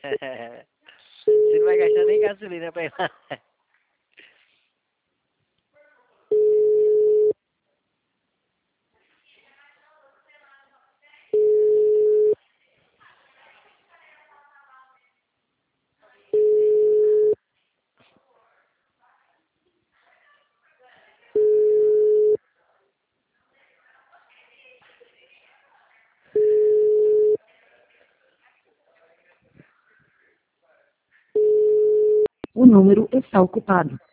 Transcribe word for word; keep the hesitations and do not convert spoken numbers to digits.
Você não vai gastar nem gasolina pra ir lá. O número está ocupado.